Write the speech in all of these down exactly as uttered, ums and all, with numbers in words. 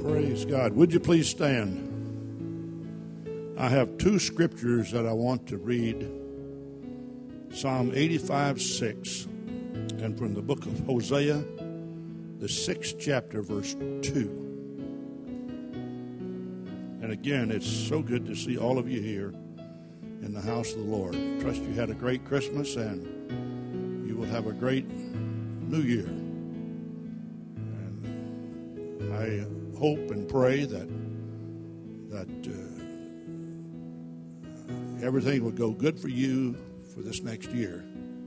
Praise God. Would you please stand? I have two scriptures that I want to read. Psalm eighty-five, six, and from the book of Hosea, the sixth chapter, verse two. And again, it's so good to see all of you here in the house of the Lord. I trust you had a great Christmas and you will have a great New Year. And I hope and pray that that uh, everything will go good for you for this next year.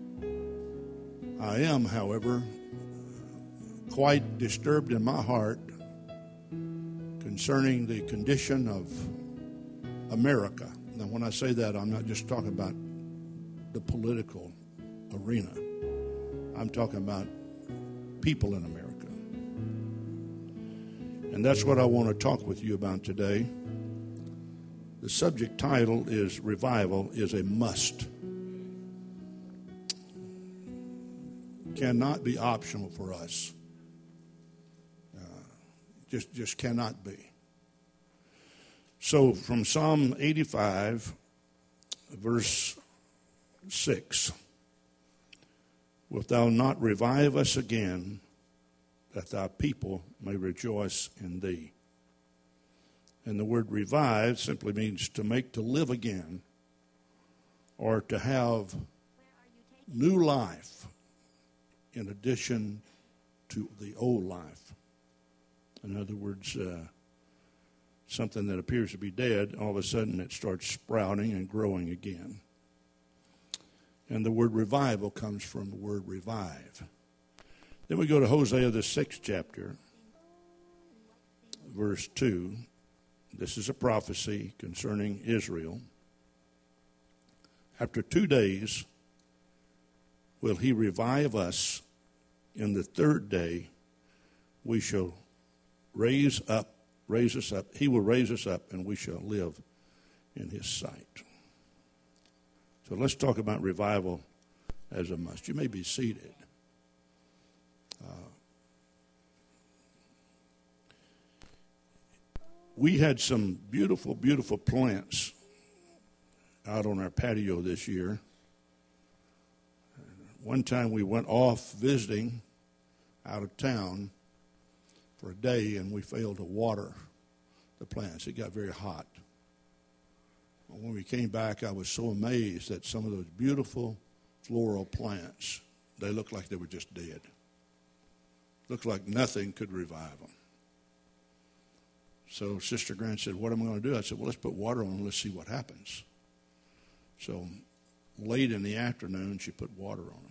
I am, however, quite disturbed in my heart concerning the condition of America. Now, when I say that, I'm not just talking about the political arena. I'm talking about people in America. And that's what I want to talk with you about today. The subject title is Revival is a Must. Cannot be optional for us. Uh, just, just cannot be. So from Psalm eighty-five, verse six, wilt thou not revive us again, that thy people may rejoice in thee? And the word revive simply means to make to live again, or to have new life in addition to the old life. In other words, uh, something that appears to be dead, all of a sudden it starts sprouting and growing again. And the word revival comes from the word revive. Then we go to Hosea, the sixth chapter, verse two. This is a prophecy concerning Israel. After two days will he revive us. In the third day we shall raise up, raise us up. He will raise us up, and we shall live in his sight. So let's talk about revival as a must. You may be seated. Uh, we had some beautiful, beautiful plants out on our patio this year. One time we went off visiting out of town for a day, and we failed to water the plants. It got very hot. When we came back, I was so amazed at some of those beautiful floral plants. They looked like they were just dead. Looked like nothing could revive them. So Sister Grant said, what am I going to do? I said, well, let's put water on them. Let's see what happens. So late in the afternoon, she put water on them.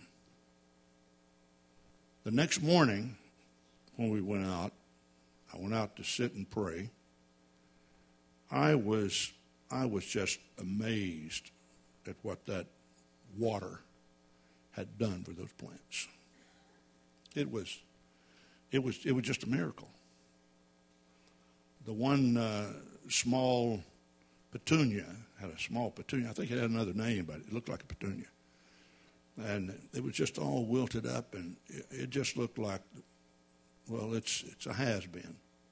The next morning, when we went out, I went out to sit and pray. I was I was just amazed at what that water had done for those plants. It was it was it was just a miracle. The one uh, small petunia had a small petunia. I think it had another name, but it looked like a petunia. And it was just all wilted up, and it, it just looked like, well, it's it's a has-been.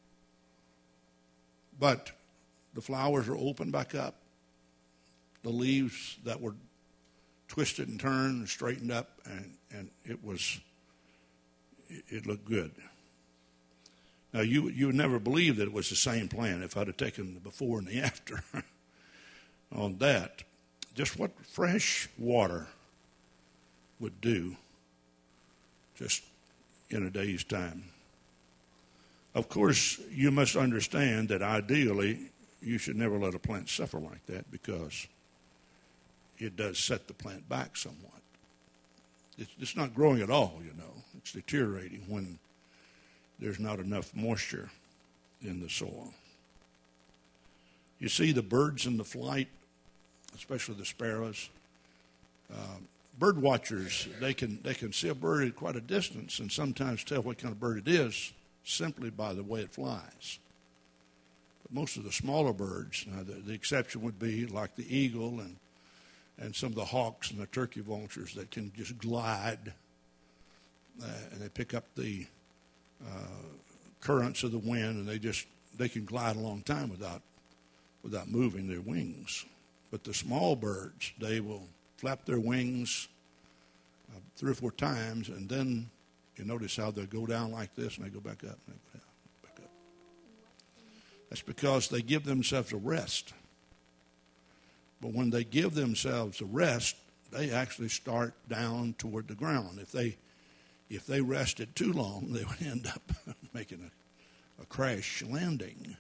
But the flowers are opened back up. The leaves that were twisted and turned and straightened up, and, and it was, it, it looked good. Now, you you would never believe that it was the same plant if I'd have taken the before and the after on that. Just what fresh water would do just in a day's time. Of course, you must understand that ideally you should never let a plant suffer like that, because it does set the plant back somewhat. It's, it's not growing at all, you know. It's deteriorating when there's not enough moisture in the soil. You see the birds in the flight, especially the sparrows. Uh, bird watchers, they can they can see a bird at quite a distance and sometimes tell what kind of bird it is simply by the way it flies. But most of the smaller birds, now the, the exception would be like the eagle and and some of the hawks and the turkey vultures that can just glide uh, and they pick up the uh, currents of the wind and they just they can glide a long time without without moving their wings. But the small birds, they will flap their wings uh, three or four times, and then you notice how they go down like this, and they go back up, and they go down, back up. That's because they give themselves a rest. But when they give themselves a rest, they actually start down toward the ground. If they if they rested too long, they would end up making a, a crash landing.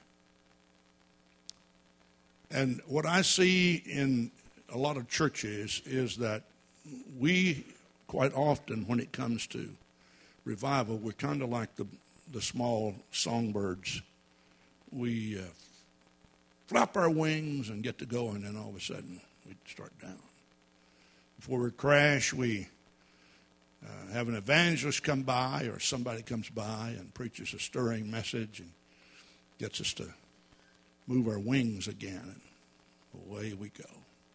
And what I see in a lot of churches is that we, quite often when it comes to revival, we're kind of like the, the small songbirds. We uh, flap our wings and get to going, and all of a sudden we start down. Before we crash, we uh, have an evangelist come by, or somebody comes by and preaches a stirring message and gets us to move our wings again, and away we go.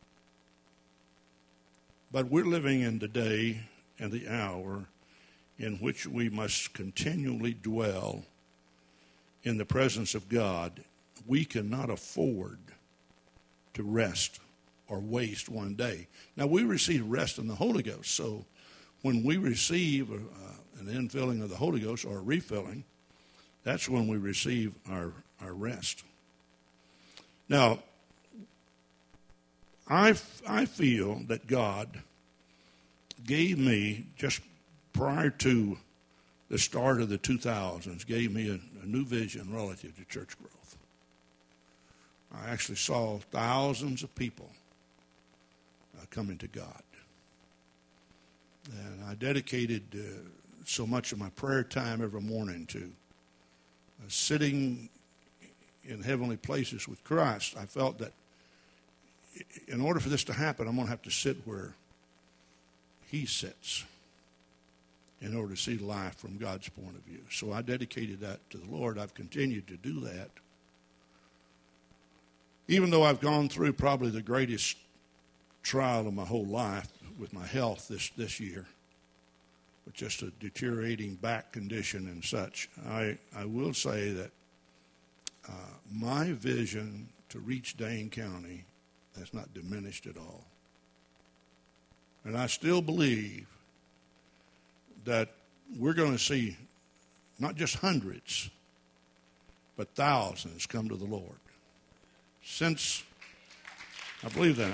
But we're living in the day and the hour in which we must continually dwell in the presence of God. We cannot afford to rest or waste one day. Now, we receive rest in the Holy Ghost, so when we receive uh, an infilling of the Holy Ghost or a refilling, that's when we receive our, our rest. Now, I, I feel that God gave me, just prior to the start of the two thousands, gave me a, a new vision relative to church growth. I actually saw thousands of people uh, coming to God. And I dedicated uh, so much of my prayer time every morning to uh, sitting in heavenly places with Christ. I felt that in order for this to happen, I'm going to have to sit where He sits in order to see life from God's point of view. So I dedicated that to the Lord. I've continued to do that. Even though I've gone through probably the greatest trial of my whole life with my health this, this year, with just a deteriorating back condition and such, I, I will say that uh, my vision to reach Dane County has not diminished at all. And I still believe that we're going to see not just hundreds, but thousands come to the Lord. Since, I believe that.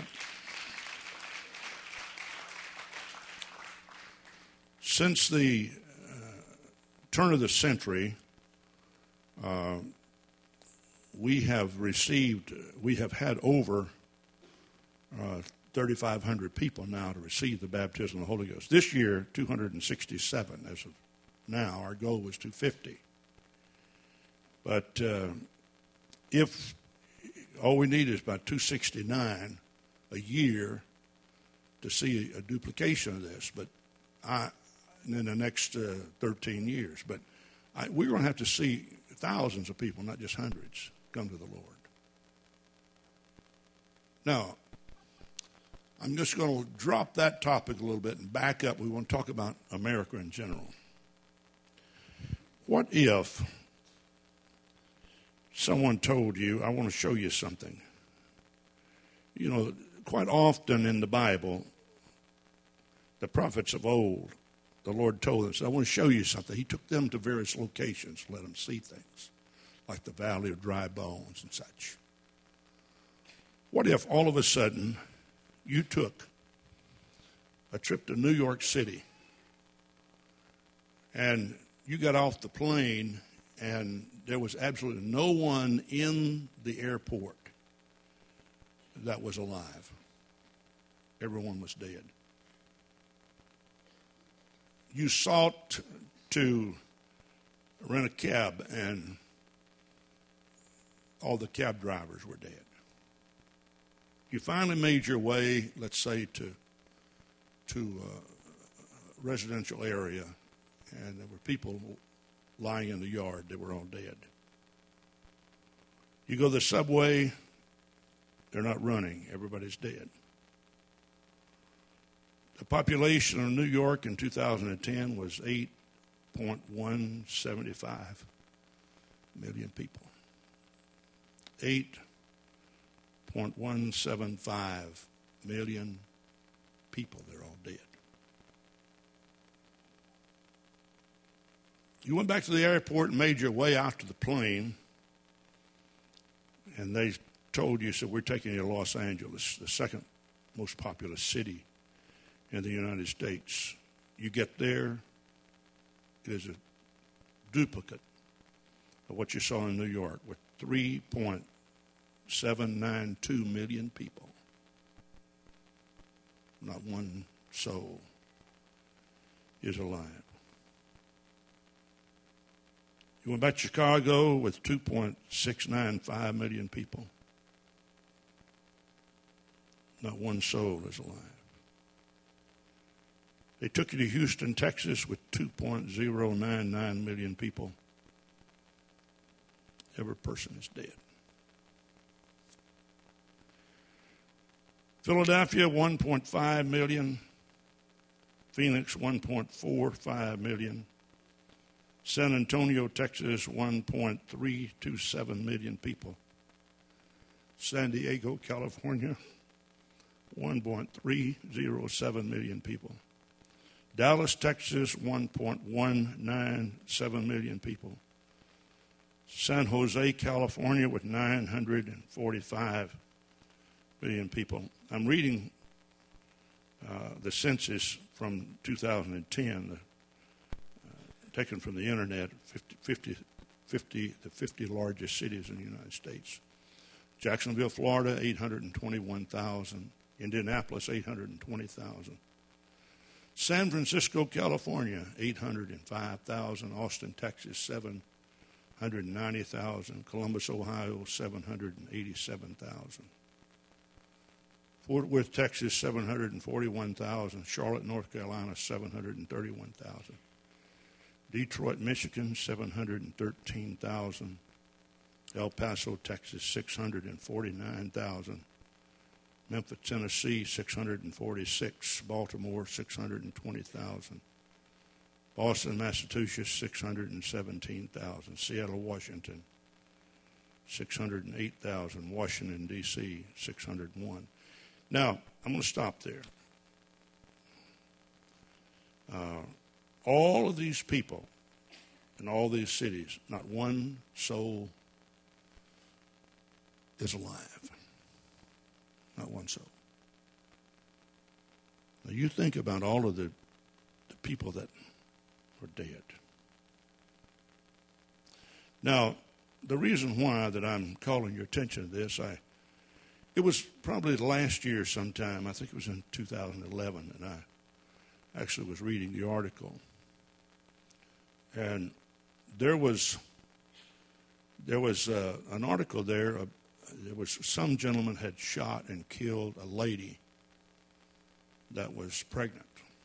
Since the uh, turn of the century, uh, we have received, we have had over uh, thirty-five hundred people now to receive the baptism of the Holy Ghost. This year, two hundred sixty-seven as of now. Our goal was two hundred fifty. But uh, if all we need is about two hundred sixty-nine a year to see a duplication of this, but I, in the next uh, thirteen years. But I, we're going to have to see thousands of people, not just hundreds, come to the Lord. Now, I'm just going to drop that topic a little bit and back up. We want to talk about America in general. What if someone told you, I want to show you something? You know, quite often in the Bible, the prophets of old, the Lord told them, I want to show you something. He took them to various locations to let them see things, like the valley of dry bones and such. What if all of a sudden you took a trip to New York City and you got off the plane and there was absolutely no one in the airport that was alive? Everyone was dead. You sought to rent a cab and all the cab drivers were dead. You finally made your way, let's say, to to a residential area, and there were people lying in the yard. They were all dead. You go to the subway, they're not running. Everybody's dead. The population of New York in two thousand ten was eight point one seven five million people. eight point one seven five million people. They're all dead. You went back to the airport and made your way out to the plane, and they told you, said, we're taking you to Los Angeles, the second most populous city in the United States. You get there, it is a duplicate of what you saw in New York with three point seven nine two million people. Not one soul is alive. You went back to Chicago with two point six nine five million people. Not one soul is alive. They took you to Houston, Texas with two point zero nine nine million people. Every person is dead. Philadelphia, one point five million. Phoenix, one point four five million. San Antonio, Texas, one point three two seven million people. San Diego, California, one point three zero seven million people. Dallas, Texas, one point one nine seven million people. San Jose, California, with nine hundred forty-five million people. I'm reading uh, the census from two thousand ten, the, uh, taken from the internet, fifty, fifty, fifty, the fifty largest cities in the United States. Jacksonville, Florida, eight hundred twenty-one thousand. Indianapolis, eight hundred twenty thousand. San Francisco, California, eight hundred five thousand. Austin, Texas, seven hundred ninety thousand. Columbus, Ohio, seven hundred eighty-seven thousand. Fort Worth, Texas, seven hundred forty-one thousand. Charlotte, North Carolina, seven hundred thirty-one thousand. Detroit, Michigan, seven hundred thirteen thousand. El Paso, Texas, six hundred forty-nine thousand. Memphis, Tennessee, six hundred forty-six. Baltimore, six hundred twenty thousand. Boston, Massachusetts, six hundred seventeen thousand. Seattle, Washington, six hundred eight thousand. Washington, D C, six hundred one. Now, I'm going to stop there. Uh, all of these people in all these cities, not one soul is alive. Not one soul. Now, you think about all of the, the people that are dead. Now, the reason why that I'm calling your attention to this, I it was probably last year sometime, I think it was in two thousand eleven, and I actually was reading the article. And there was there was uh, an article there. Uh, there was some gentleman had shot and killed a lady that was pregnant.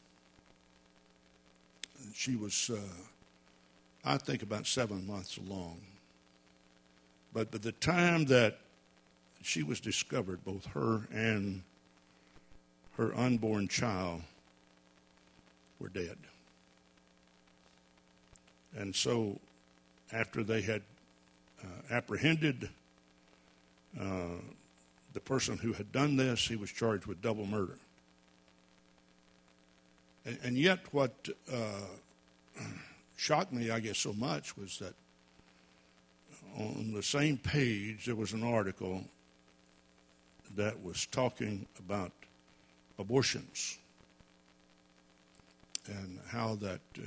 And she was, uh, I think, about seven months along. But by the time that she was discovered, both her and her unborn child were dead. And so after they had uh, apprehended uh, the person who had done this, he was charged with double murder. And, and yet what uh, shocked me, I guess, so much was that on the same page there was an article that was talking about abortions and how that uh,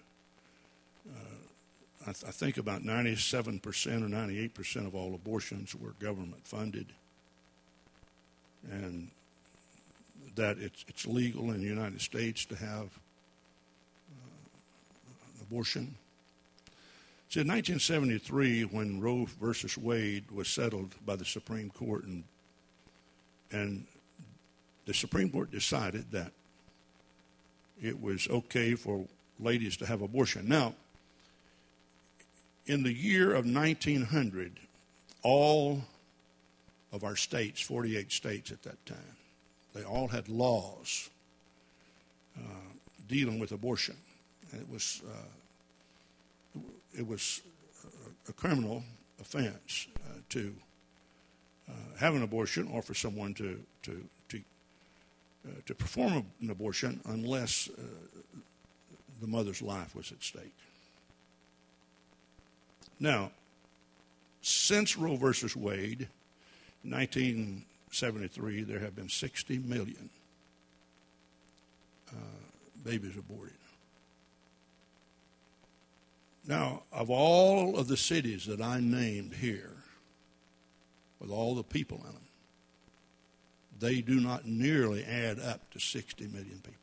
uh, I, th- I think about ninety-seven percent or ninety-eight percent of all abortions were government funded, and that it's, it's legal in the United States to have uh, an abortion. So in nineteen seventy-three, when Roe versus Wade was settled by the Supreme Court, and and the Supreme Court decided that it was okay for ladies to have abortion. Now, in the year of nineteen hundred, all of our states, forty-eight states at that time, they all had laws uh, dealing with abortion. And it was uh, it was a criminal offense uh, to uh, have an abortion or for someone to to to, uh, to perform an abortion unless uh, the mother's life was at stake. Now, since Roe versus Wade, nineteen seventy-three, there have been sixty million uh, babies aborted. Now, of all of the cities that I named here, with all the people in them, they do not nearly add up to sixty million people.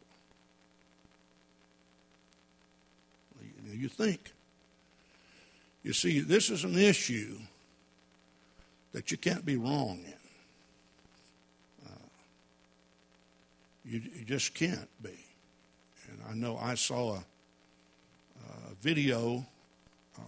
You, you think. You see, this is an issue that you can't be wrong in. Uh, you, you just can't be. And I know I saw a, a video uh,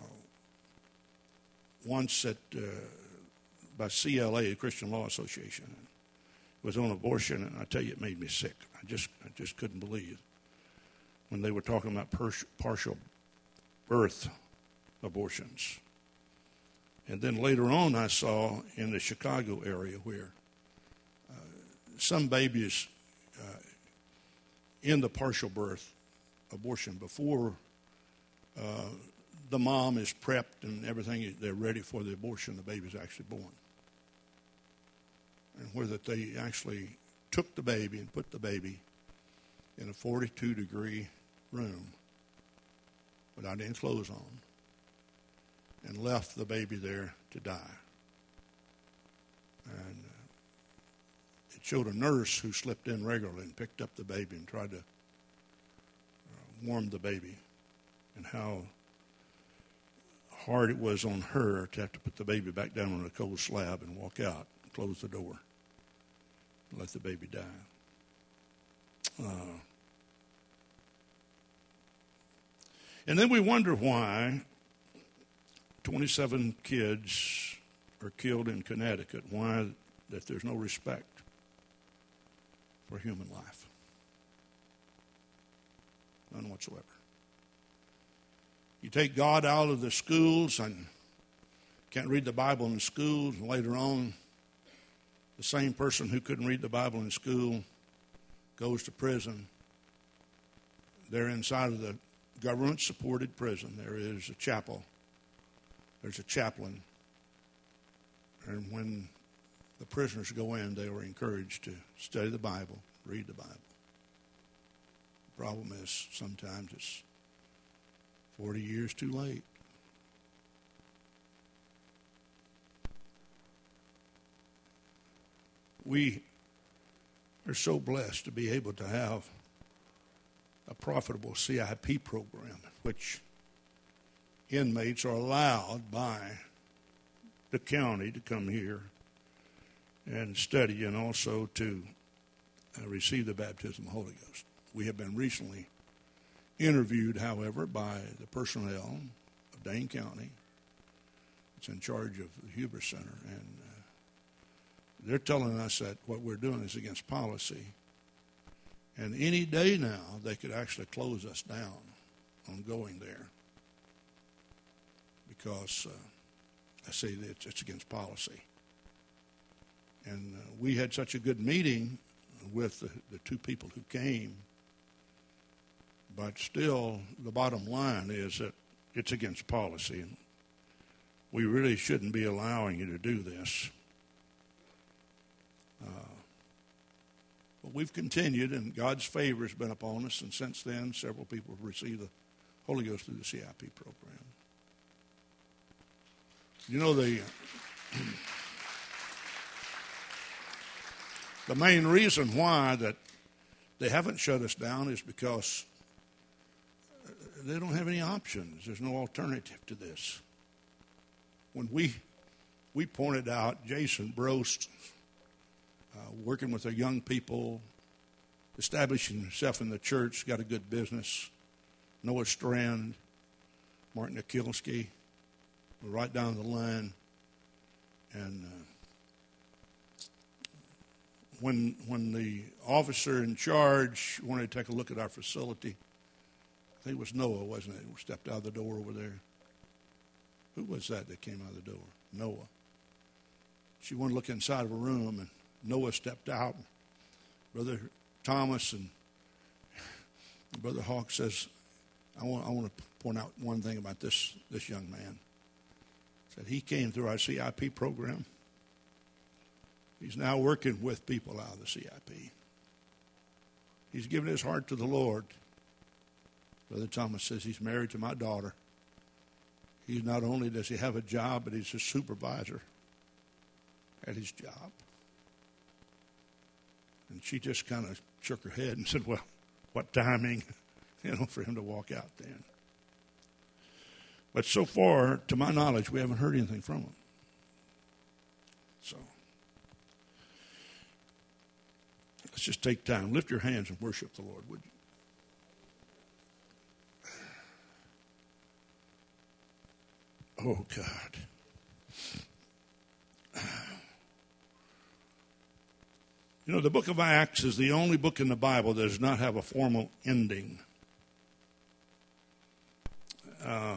once at uh, by C L A, the Christian Law Association. It was on abortion, and I tell you, it made me sick. I just, I just couldn't believe when they were talking about per- partial birth abortions. And then later on, I saw in the Chicago area where uh, some babies uh, in the partial birth abortion, before uh, the mom is prepped and everything, they're ready for the abortion, the baby's actually born. And where that they actually took the baby and put the baby in a forty-two degree room without any clothes on, and left the baby there to die. And uh, it showed a nurse who slipped in regularly and picked up the baby and tried to uh, warm the baby, and how hard it was on her to have to put the baby back down on a cold slab and walk out and close the door and let the baby die. Uh, and then we wonder why twenty-seven kids are killed in Connecticut. Why that there's no respect for human life. None whatsoever. You take God out of the schools and can't read the Bible in the schools, and later on, the same person who couldn't read the Bible in school goes to prison. They're inside of the government-supported prison. There is a chapel. There's a chaplain. And when the prisoners go in, they are encouraged to study the Bible, read the Bible. The problem is sometimes it's forty years too late. We are so blessed to be able to have a profitable C I P program in which inmates are allowed by the county to come here and study, and also to uh, receive the baptism of the Holy Ghost. We have been recently interviewed, however, by the personnel of Dane County. It's in charge of the Huber Center, and uh, they're telling us that what we're doing is against policy. And any day now, they could actually close us down on going there, because uh, I say that it's, it's against policy. And uh, we had such a good meeting with the, the two people who came, but still the bottom line is that it's against policy, and we really shouldn't be allowing you to do this. Uh, but we've continued, and God's favor has been upon us, and since then several people have received the Holy Ghost through the C I P program. You know, the the main reason why that they haven't shut us down is because they don't have any options. There's no alternative to this. When we we pointed out Jason Brost, uh, working with our young people, establishing himself in the church, got a good business. Noah Strand, Martin Akilski, we're right down the line. And uh, when when the officer in charge wanted to take a look at our facility, I think it was Noah, wasn't it, who stepped out of the door over there? Who was that that came out of the door? Noah. she wanted to look inside of a room, and Noah stepped out. Brother Thomas and Brother Hawk says, I want, I want to point out one thing about this, this young man. He said he came through our C I P program. He's now working with people out of the C I P. He's given his heart to the Lord. Brother Thomas says he's married to my daughter. He not only does he have a job, but he's a supervisor at his job. And she just kind of shook her head and said, well, what timing, you know, for him to walk out then. But so far, to my knowledge, we haven't heard anything from him. So let's just take time. Lift your hands and worship the Lord, would you? Oh, God. You know, the book of Acts is the only book in the Bible that does not have a formal ending. Uh,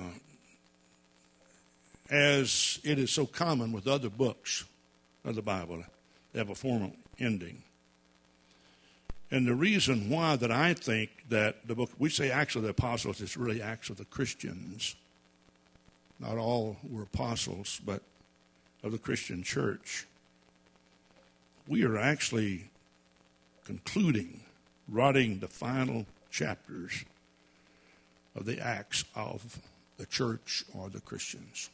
as it is so common with other books of the Bible, they have a formal ending. And the reason why that I think that the book, we say Acts of the Apostles, it's really Acts of the Christians. Not all were apostles, but of the Christian church. We are actually concluding, writing the final chapters of the Acts of the church or the Christians.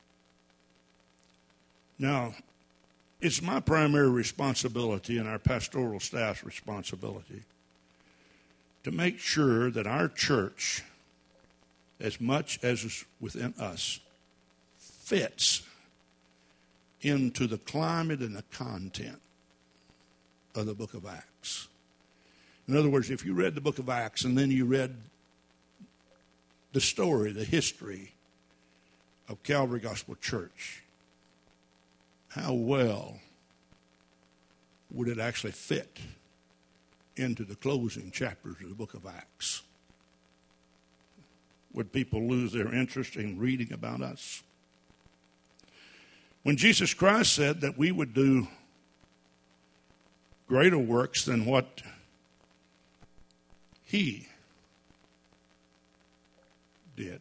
Now, it's my primary responsibility and our pastoral staff's responsibility to make sure that our church, as much as is within us, fits into the climate and the content of the book of Acts. In other words, if you read the book of Acts and then you read the story, the history of Calvary Gospel Church, how well would it actually fit into the closing chapters of the book of Acts? Would people lose their interest in reading about us? When Jesus Christ said that we would do greater works than what he did.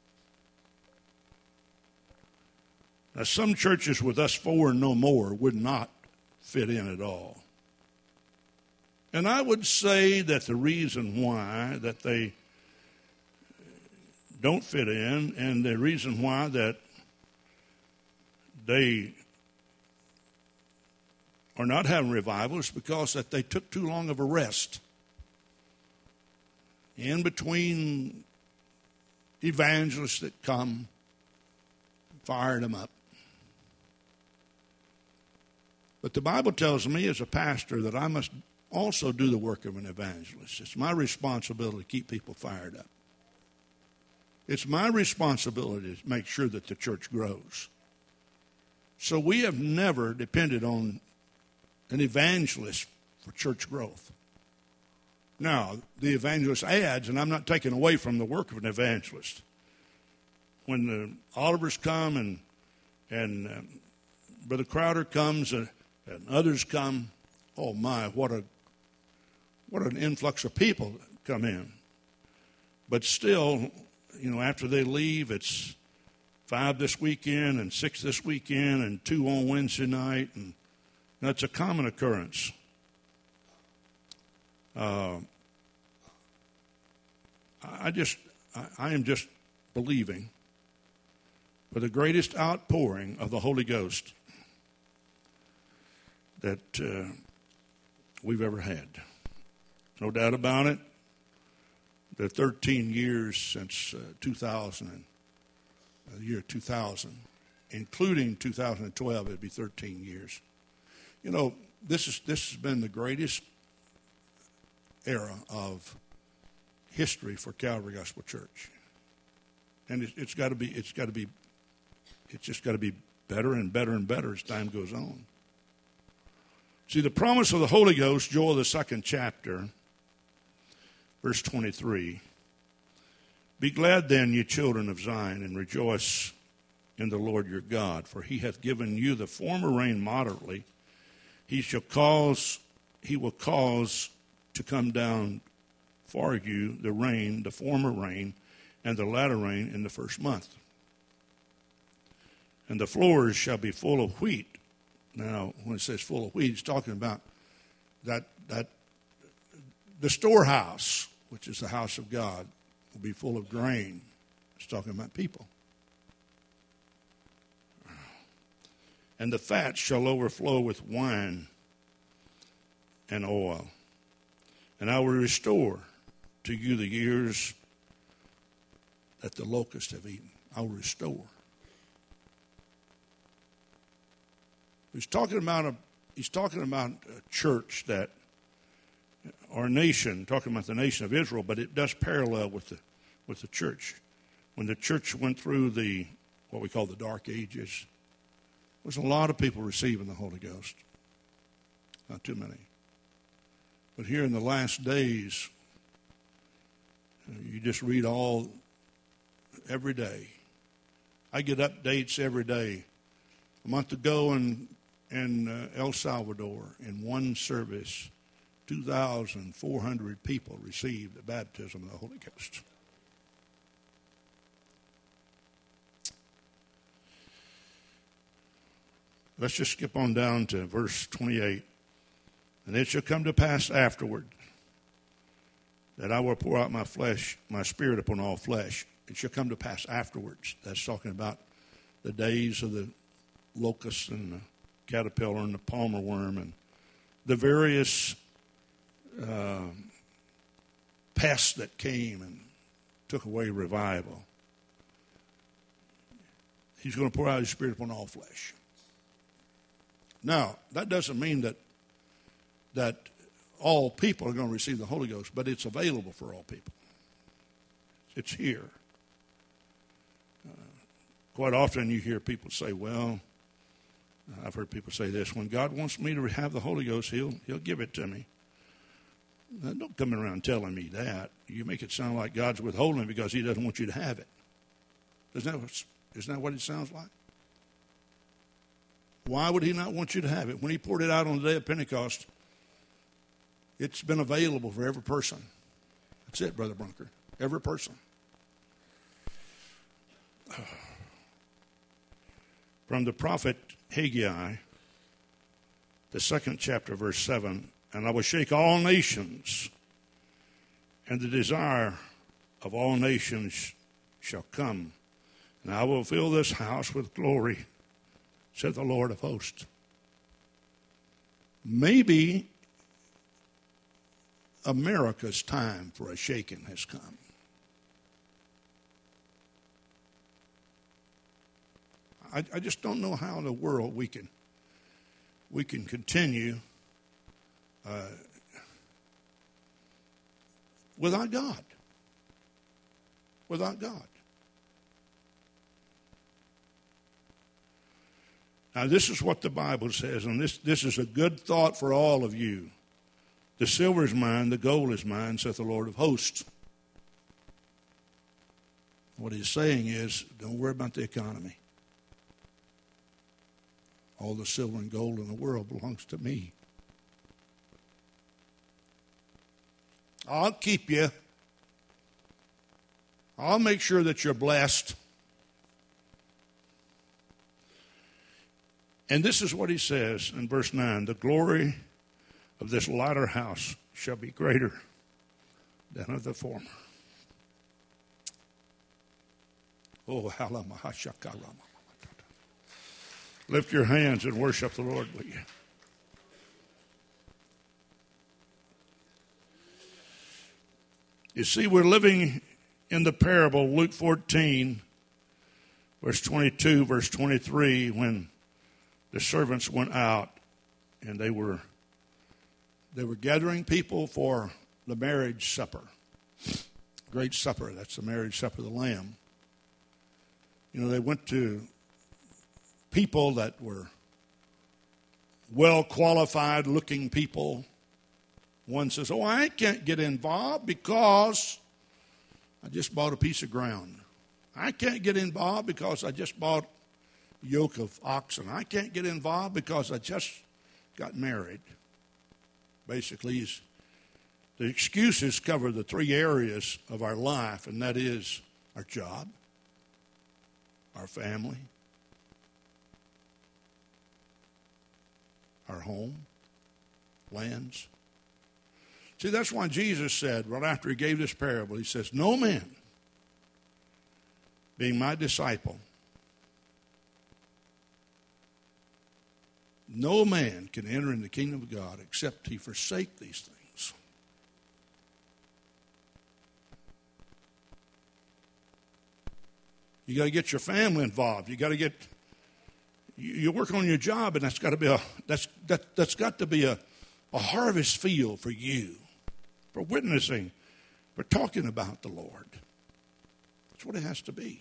Now, some churches with us four and no more would not fit in at all. And I would say that the reason why that they don't fit in, and the reason why that they are not having revival is because that they took too long of a rest in between evangelists that come, fired them up. But the Bible tells me as a pastor that I must also do the work of an evangelist. It's my responsibility to keep people fired up. It's my responsibility to make sure that the church grows. So we have never depended on an evangelist for church growth. Now, the evangelist adds, and I'm not taking away from the work of an evangelist. When the Olivers come and and um, Brother Crowder comes and, and others come, oh my, what a what an influx of people come in. But still, you know, after they leave, it's five this weekend and six this weekend and two on Wednesday night, and that's a common occurrence. Uh, I just, I, I am just believing for the greatest outpouring of the Holy Ghost that uh, we've ever had. No doubt about it. The thirteen years since uh, two thousand, the year two thousand, including two thousand twelve, it'd be thirteen years. You know, this is this has been the greatest era of history for Calvary Gospel Church, and it, it's got to be it's got to be it's just got to be better and better and better as time goes on. See, the promise of the Holy Ghost, Joel the second chapter, verse twenty-three. Be glad then, ye children of Zion, and rejoice, in the Lord your God, for he hath given you the former rain moderately. He shall cause, he will cause to come down for you the rain, the former rain, and the latter rain in the first month. And the floors shall be full of wheat. Now, when it says full of wheat, it's talking about that that the storehouse, which is the house of God, will be full of grain. It's talking about people. And the fat shall overflow with wine and oil. And I will restore to you the years that the locusts have eaten. I will restore. He's talking about a he's talking about a church that, or a nation, talking about the nation of Israel, but it does parallel with the with the church. When the church went through the what we call the Dark Ages, there was a lot of people receiving the Holy Ghost. Not too many. But here in the last days, you just read all, every day. I get updates every day. A month ago in, in uh, El Salvador, in one service, two thousand four hundred people received the baptism of the Holy Ghost. Let's just skip on down to verse twenty-eight. And it shall come to pass afterward that I will pour out my flesh, my spirit upon all flesh. It shall come to pass afterwards. That's talking about the days of the locust and the caterpillar and the palmer worm and the various uh, pests that came and took away revival. He's going to pour out his spirit upon all flesh. Now, that doesn't mean that that all people are going to receive the Holy Ghost, but it's available for all people. It's here. Uh, quite often you hear people say, well, I've heard people say this, when God wants me to have the Holy Ghost, he'll, he'll give it to me. Now, don't come around telling me that. You make it sound like God's withholding it because he doesn't want you to have it. Isn't that, what, isn't that what it sounds like? Why would he not want you to have it? When he poured it out on the day of Pentecost, it's been available for every person. That's it, Brother Brunker. Every person. From the prophet Haggai, the second chapter, verse seven, and I will shake all nations, and the desire of all nations shall come, and I will fill this house with glory, said the Lord of hosts. Maybe America's time for a shaking has come. I, I just don't know how in the world we can we can continue uh, without God. Without God. Now, this is what the Bible says, and this, this is a good thought for all of you. The silver is mine, the gold is mine, saith the Lord of hosts. What he's saying is, don't worry about the economy. All the silver and gold in the world belongs to me. I'll keep you. I'll make sure that you're blessed. And this is what he says in verse nine. The glory of this latter house shall be greater than of the former. Oh, halamahashakarama. Lift your hands and worship the Lord, will you? You see, we're living in the parable, Luke fourteen, verse twenty-two, verse twenty-three, when the servants went out and they were they were gathering people for the marriage supper. Great supper, that's the marriage supper of the Lamb. You know, they went to people that were well-qualified looking people. One says, oh, I can't get involved because I just bought a piece of ground. I can't get involved because I just bought yoke of oxen. I can't get involved because I just got married. Basically, he's, the excuses cover the three areas of our life, and that is our job, our family, our home, lands. See, that's why Jesus said, right after he gave this parable, he says, no man, being my disciple, no man can enter in the kingdom of God except he forsake these things. You got to get your family involved. You got to get, you, you work on your job, and that's got to be a, that's, that, that's got to be a, a harvest field for you, for witnessing, for talking about the Lord. That's what it has to be.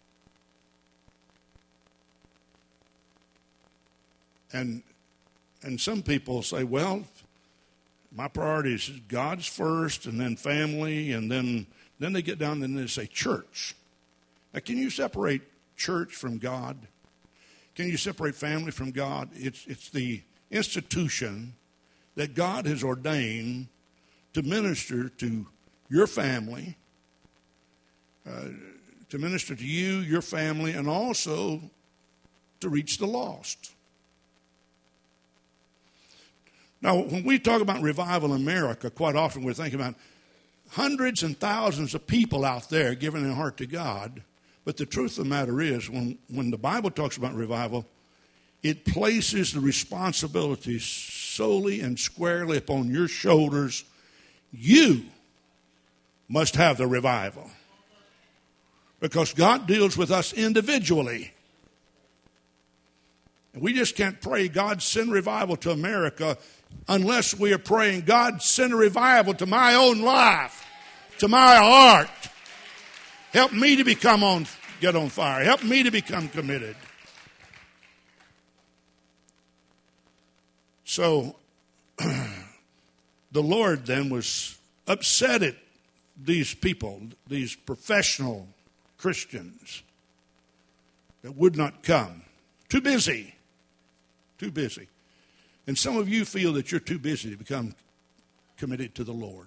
And and some people say, well, my priority is God's first, and then family, and then then they get down and they say church. Now, can you separate church from God? Can you separate family from God? It's it's the institution that God has ordained to minister to your family, uh, to minister to you, your family, and also to reach the lost. Now, when we talk about revival in America, quite often we're thinking about hundreds and thousands of people out there giving their heart to God. But the truth of the matter is, when, when the Bible talks about revival, it places the responsibility solely and squarely upon your shoulders. You must have the revival. Because God deals with us individually. And we just can't pray, God, send revival to America, unless we are praying, God, send a revival to my own life, to my heart. Help me to become on, get on fire. Help me to become committed. So, the Lord then was upset at these people, these professional Christians that would not come. Too busy. Too busy. And some of you feel that you're too busy to become committed to the Lord.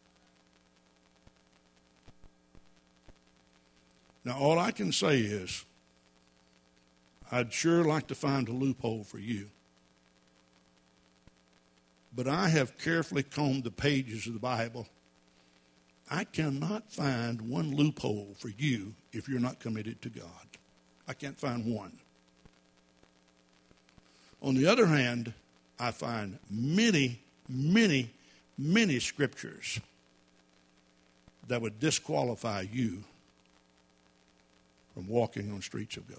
Now, all I can say is, I'd sure like to find a loophole for you. But I have carefully combed the pages of the Bible. I cannot find one loophole for you if you're not committed to God. I can't find one. On the other hand, I find many, many, many scriptures that would disqualify you from walking on streets of gold.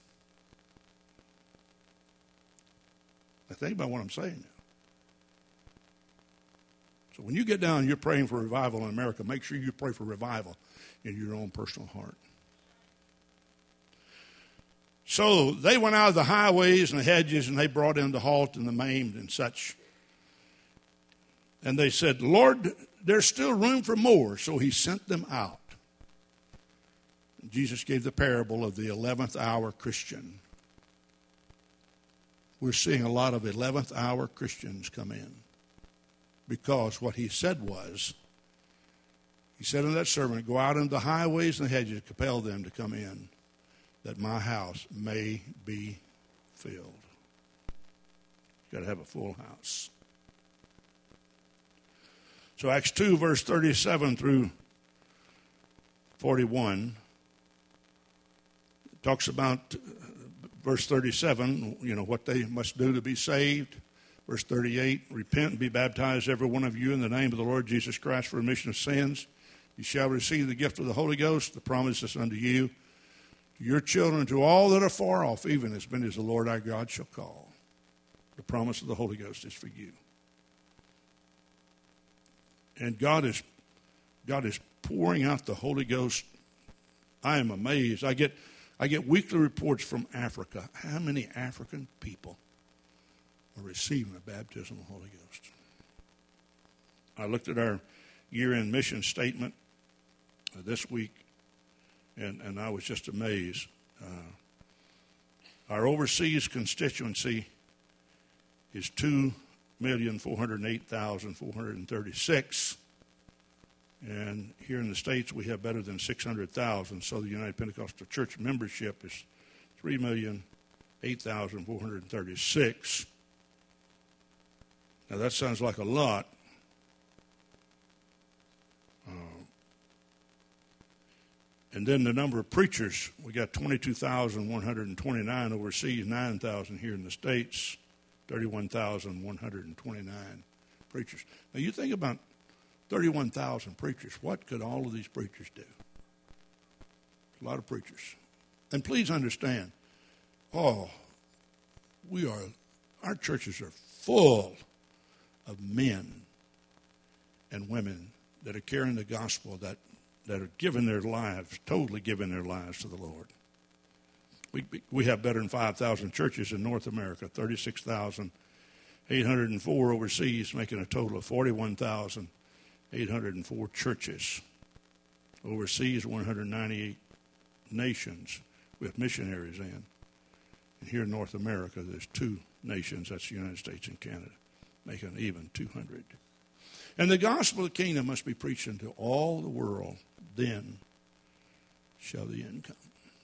Now think about what I'm saying now. So when you get down and you're praying for revival in America, make sure you pray for revival in your own personal heart. So they went out of the highways and the hedges, and they brought in the halt and the maimed and such. And they said, Lord, there's still room for more. So he sent them out. Jesus gave the parable of the eleventh hour Christian. We're seeing a lot of eleventh hour Christians come in. Because what he said was, he said in that sermon, go out into the highways and the hedges, compel them to come in, that my house may be filled. You've got to have a full house. So Acts two, verse thirty-seven through forty-one, talks about uh, verse thirty-seven, you know, what they must do to be saved. Verse thirty-eight, repent and be baptized, every one of you, in the name of the Lord Jesus Christ for remission of sins. You shall receive the gift of the Holy Ghost. The promise is unto you, to your children, to all that are far off, even as many as the Lord our God shall call. The promise of the Holy Ghost is for you. And God is, God is pouring out the Holy Ghost. I am amazed. I get, I get weekly reports from Africa. How many African people are receiving the baptism of the Holy Ghost? I looked at our year-end mission statement uh, this week, and, and I was just amazed. Uh, Our overseas constituency is two million four hundred eight thousand four hundred thirty-six. And here in the States, we have better than six hundred thousand. So the United Pentecostal Church membership is three million eight thousand four hundred thirty-six. Now, that sounds like a lot. Uh, and then the number of preachers, we got twenty-two thousand one hundred twenty-nine overseas, nine thousand here in the States, thirty-one thousand one hundred twenty-nine preachers. Now, you think about thirty-one thousand preachers. What could all of these preachers do? A lot of preachers. And please understand, oh, we are, our churches are full of men and women that are carrying the gospel, that, that are giving their lives, totally giving their lives to the Lord. We, we have better than five thousand churches in North America, thirty-six thousand eight hundred four overseas, making a total of forty-one thousand eight hundred four churches. Overseas, one hundred ninety-eight nations with missionaries in. And here in North America, there's two nations, that's the United States and Canada, making even two hundred. And the gospel of the kingdom must be preached into all the world, then shall the end come.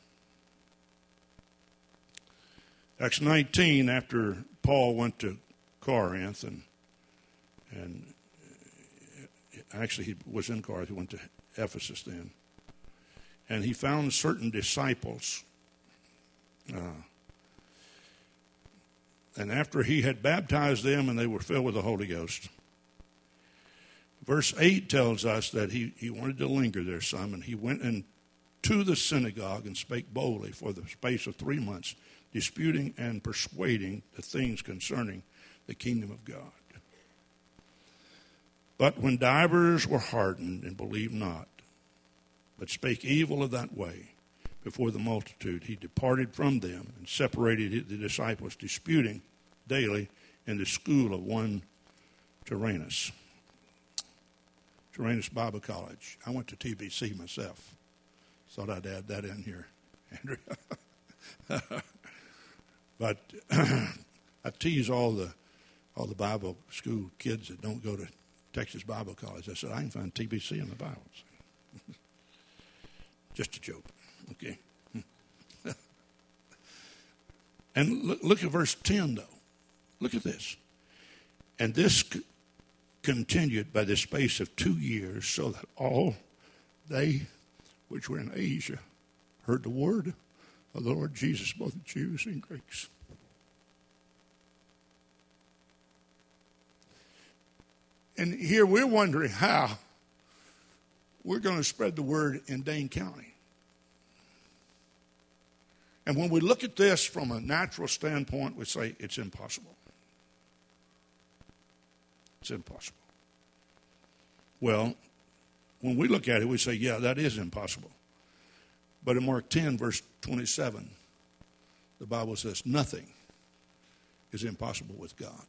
Acts nineteen, after Paul went to Corinth, and, and actually he was in Corinth, he went to Ephesus then, and he found certain disciples. Uh, and after he had baptized them and they were filled with the Holy Ghost, verse eight tells us that he, he wanted to linger there some, and he went into the synagogue and spake boldly for the space of three months, disputing and persuading the things concerning the kingdom of God. But when divers were hardened and believed not, but spake evil of that way before the multitude, he departed from them and separated the disciples, disputing daily in the school of one Tyrannus. Tyrannus Bible College. I went to T B C myself. Thought I'd add that in here, Andrew. But I tease all the all the Bible school kids that don't go to Texas Bible College. I said, I can find T B C in the Bible. Just a joke, okay? And look, look at verse ten, though. Look at this. And this c- continued by the space of two years, so that all they which were in Asia heard the word of the Lord Jesus, both Jews and Greeks. And here we're wondering how we're going to spread the word in Dane County. And when we look at this from a natural standpoint, we say it's impossible. It's impossible. Well, when we look at it, we say, yeah, that is impossible. But in Mark ten, verse twenty-seven, the Bible says nothing is impossible with God.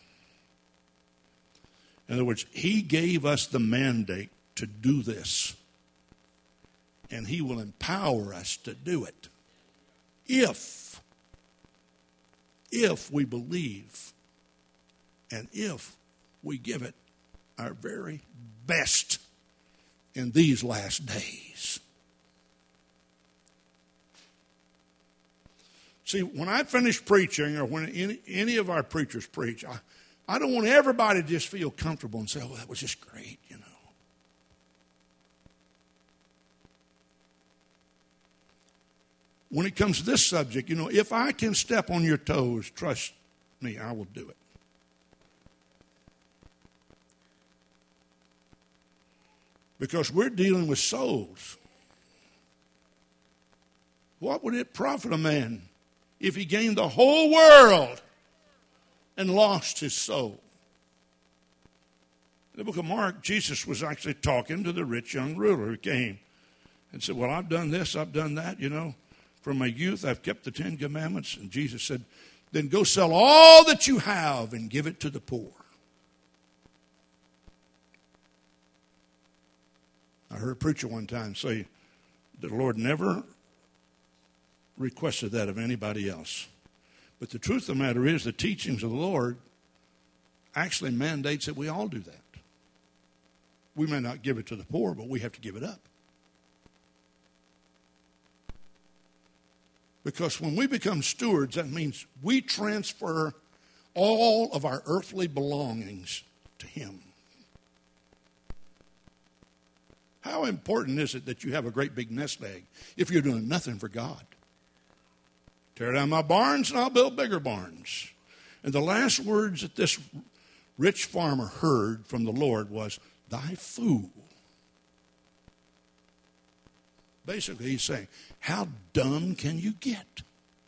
In other words, he gave us the mandate to do this. And he will empower us to do it. If, if we believe and if we give it our very best in these last days. See, when I finish preaching, or when any, any of our preachers preach, I, I don't want everybody to just feel comfortable and say, oh, that was just great, you know. When it comes to this subject, you know, if I can step on your toes, trust me, I will do it. Because we're dealing with souls. What would it profit a man if he gained the whole world and lost his soul? In the book of Mark, Jesus was actually talking to the rich young ruler who came and said, well, I've done this, I've done that, you know. From my youth, I've kept the Ten Commandments. And Jesus said, then go sell all that you have and give it to the poor. I heard a preacher one time say, the Lord never requested that of anybody else. But the truth of the matter is the teachings of the Lord actually mandates that we all do that. We may not give it to the poor, but we have to give it up. Because when we become stewards, that means we transfer all of our earthly belongings to Him. How important is it that you have a great big nest egg if you're doing nothing for God? Tear down my barns and I'll build bigger barns. And the last words that this rich farmer heard from the Lord was, "Thy fool." Basically, he's saying, how dumb can you get?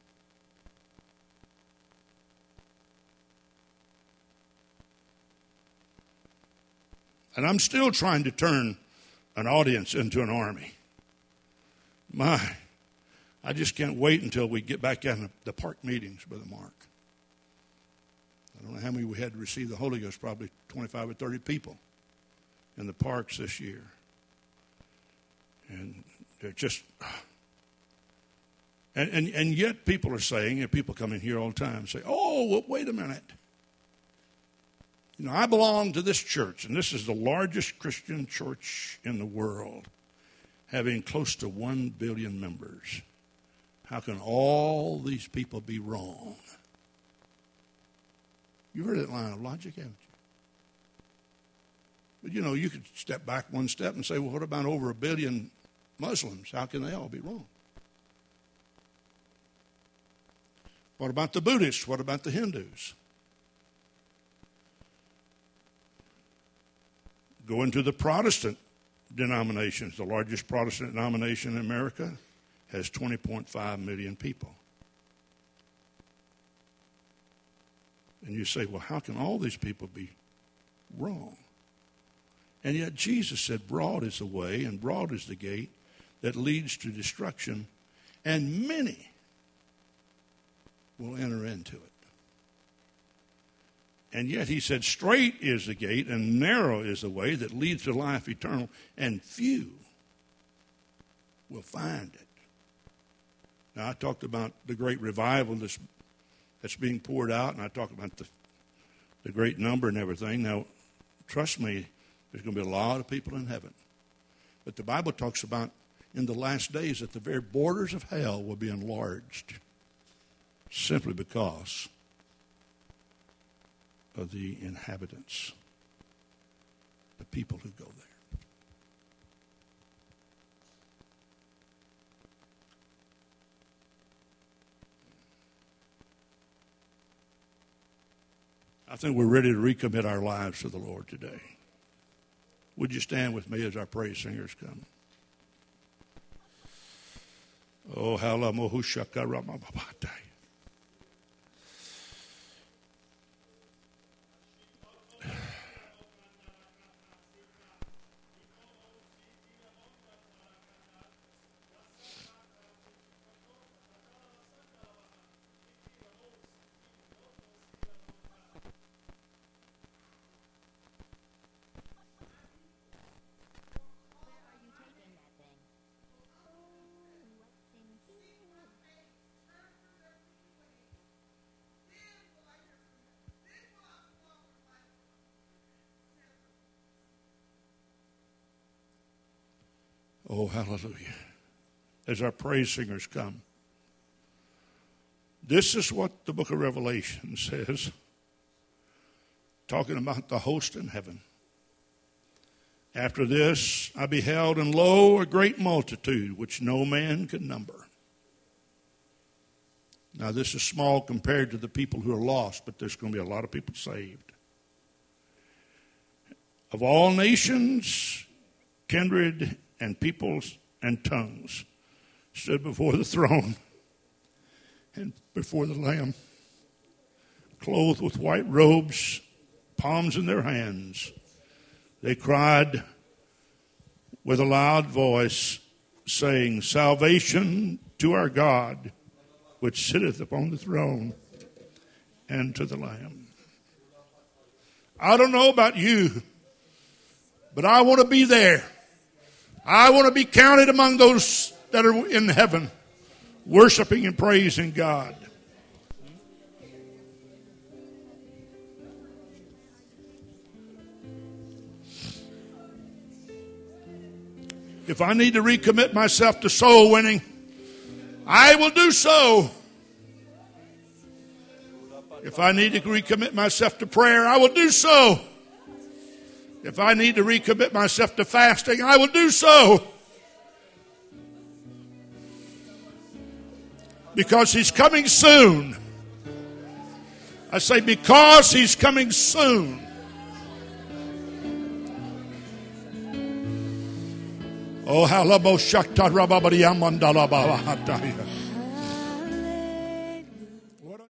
And I'm still trying to turn an audience into an army. My, I just can't wait until we get back in the park meetings, Brother Mark. I don't know how many we had to receive the Holy Ghost, probably twenty-five or thirty people in the parks this year. And they're just, and, and, and yet people are saying, and people come in here all the time and say, oh, well, wait a minute. You know, I belong to this church, and this is the largest Christian church in the world, having close to one billion members. How can all these people be wrong? You heard that line of logic, haven't you? But, you know, you could step back one step and say, well, what about over a billion Muslims? How can they all be wrong? What about the Buddhists? What about the Hindus? Go into the Protestant denominations. The largest Protestant denomination in America has twenty point five million people. And you say, well, how can all these people be wrong? And yet Jesus said, broad is the way and broad is the gate that leads to destruction, and many will enter into it. And yet he said, straight is the gate and narrow is the way that leads to life eternal, and few will find it. Now, I talked about the great revival that's, that's being poured out, and I talked about the, the great number and everything. Now, trust me, there's going to be a lot of people in heaven. But the Bible talks about in the last days that the very borders of hell will be enlarged simply because of the inhabitants, the people who go there. I think we're ready to recommit our lives to the Lord today. Would you stand with me as our praise singers come? Oh, halamohushaka ramababate. Oh, hallelujah. As our praise singers come. This is what the book of Revelation says, talking about the host in heaven. After this, I beheld, and lo, a great multitude, which no man could number. Now, this is small compared to the people who are lost, but there's going to be a lot of people saved. Of all nations, kindred, and peoples and tongues stood before the throne and before the Lamb, clothed with white robes, palms in their hands. They cried with a loud voice, saying, salvation to our God, which sitteth upon the throne, and to the Lamb. I don't know about you, but I want to be there. I want to be counted among those that are in heaven worshiping and praising God. If I need to recommit myself to soul winning, I will do so. If I need to recommit myself to prayer, I will do so. If I need to recommit myself to fasting, I will do so. Because He's coming soon. I say because He's coming soon. Oh, halabo shakta rababari amandala bahataya.